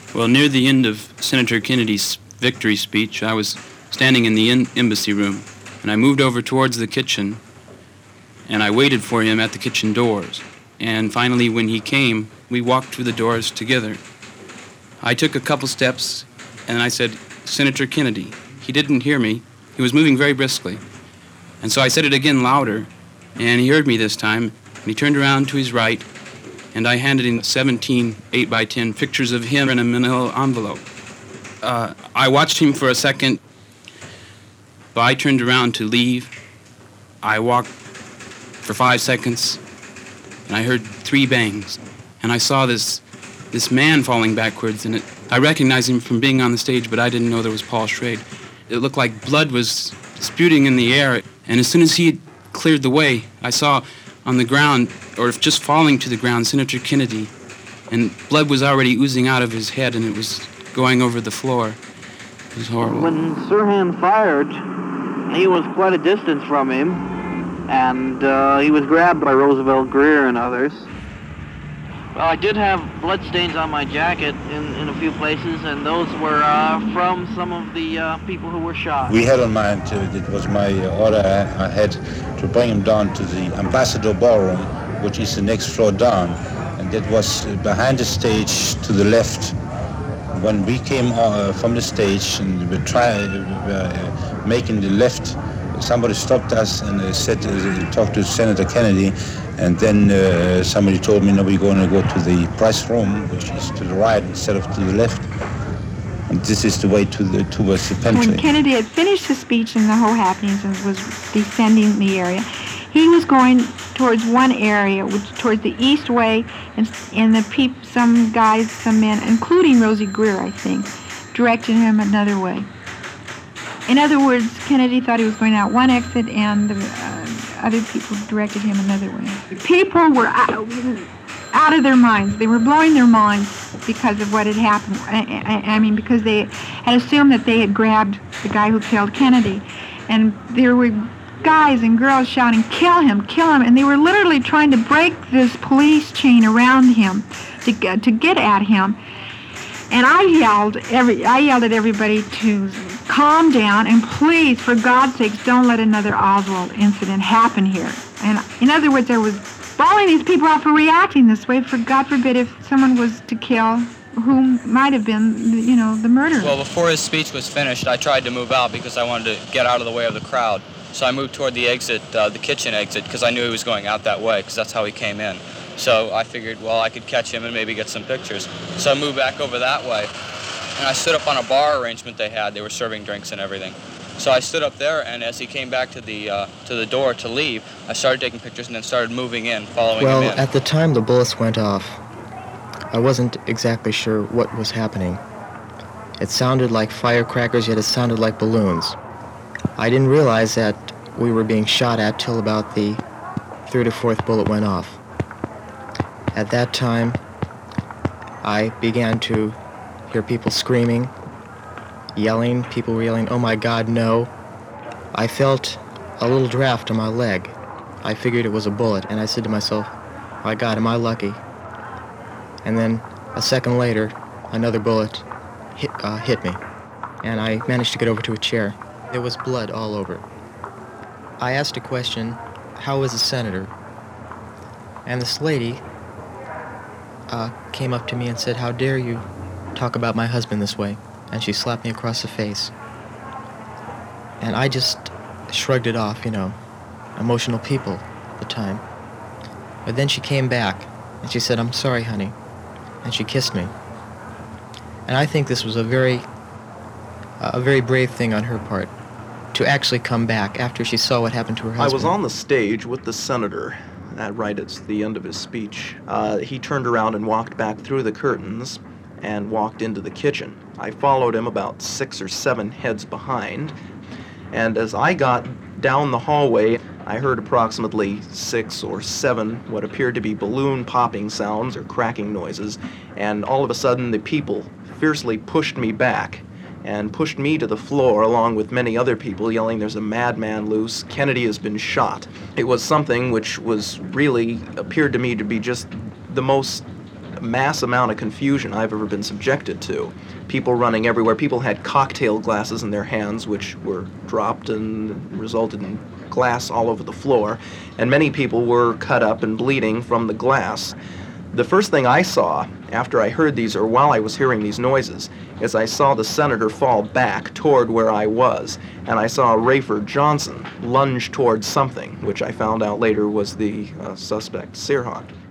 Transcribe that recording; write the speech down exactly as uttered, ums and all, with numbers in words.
Well, near the end of Senator Kennedy's victory speech, I was standing in the in- embassy room, and I moved over towards the kitchen, and I waited for him at the kitchen doors. And finally, when he came, we walked through the doors together. I took a couple steps, and I said, "Senator Kennedy." He didn't hear me. He was moving very briskly. And so I said it again louder, and he heard me this time, and he turned around to his right, and I handed him seventeen eight by ten pictures of him in a manila envelope. Uh, I watched him for a second, but I turned around to leave. I walked for five seconds, and I heard three bangs, and I saw this this man falling backwards, and it, I recognized him from being on the stage, but I didn't know there was Paul Schrade. It looked like blood was spewing in the air, and as soon as he had cleared the way, I saw on the ground, or just falling to the ground, Senator Kennedy, and blood was already oozing out of his head, and it was going over the floor. It was horrible. When Sirhan fired, he was quite a distance from him, and uh, he was grabbed by Roosevelt Grier and others. Well, I did have bloodstains on my jacket in, in a few places, and those were uh, from some of the uh, people who were shot. We had on mind, to, it was my order I had to bring him down to the Ambassador Ballroom, which is the next floor down, and that was behind the stage to the left. When we came uh, from the stage and we were trying, uh, making the left, somebody stopped us and uh, said, uh, talked to Senator Kennedy, and then uh, somebody told me, no, we're going to go to the press room, which is to the right instead of to the left. And this is the way to the, towards the pantry. When Kennedy had finished his speech and the whole happenings and was descending the area, he was going towards one area, which towards the east way, and, and the peop, some guys, some men, including Rosie Grier, I think, directed him another way. In other words, Kennedy thought he was going out one exit, and the uh, other people directed him another way. People were out, out of their minds. They were blowing their minds because of what had happened. I, I, I mean, because they had assumed that they had grabbed the guy who killed Kennedy. And there were guys and girls shouting, "Kill him, kill him." And they were literally trying to break this police chain around him to get, to get at him. And I yelled, every, I yelled at everybody to calm down, and please, for God's sakes, don't let another Oswald incident happen here. And in other words, I was bawling these people out for reacting this way. For God forbid, if someone was to kill who might have been, you know, the murderer. Well, before his speech was finished, I tried to move out because I wanted to get out of the way of the crowd. So I moved toward the exit, uh, the kitchen exit, because I knew he was going out that way, because that's how he came in. So I figured, well, I could catch him and maybe get some pictures. So I moved back over that way, and I stood up on a bar arrangement they had. They were serving drinks and everything. So I stood up there, and as he came back to the uh, to the door to leave, I started taking pictures and then started moving in, following well, him in. Well, at the time the bullets went off, I wasn't exactly sure what was happening. It sounded like firecrackers, yet it sounded like balloons. I didn't realize that we were being shot at till about the third or fourth bullet went off. At that time, I began to hear people screaming, yelling. People were yelling, "Oh my God, no." I felt a little draft on my leg. I figured it was a bullet, and I said to myself, "My God, am I lucky?" And then a second later, another bullet hit, uh, hit me, and I managed to get over to a chair. There was blood all over. I asked a question, "How is the senator?" And this lady uh, came up to me and said, "How dare you talk about my husband this way?" And she slapped me across the face. And I just shrugged it off, you know, emotional people at the time. But then she came back and she said, "I'm sorry, honey." And she kissed me. And I think this was a very, a very brave thing on her part, to actually come back after she saw what happened to her husband. I was on the stage with the senator, uh, right at the end of his speech. Uh, he turned around and walked back through the curtains and walked into the kitchen. I followed him about six or seven heads behind, and as I got down the hallway, I heard approximately six or seven what appeared to be balloon popping sounds or cracking noises, and all of a sudden the people fiercely pushed me back and pushed me to the floor along with many other people yelling, "There's a madman loose, Kennedy has been shot." It was something which was really appeared to me to be just the most mass amount of confusion I've ever been subjected to. People running everywhere. People had cocktail glasses in their hands, which were dropped and resulted in glass all over the floor. And many people were cut up and bleeding from the glass. The first thing I saw after I heard these, or while I was hearing these noises, is I saw the senator fall back toward where I was, and I saw Rayford Johnson lunge towards something, which I found out later was the uh, suspect, Searhawk.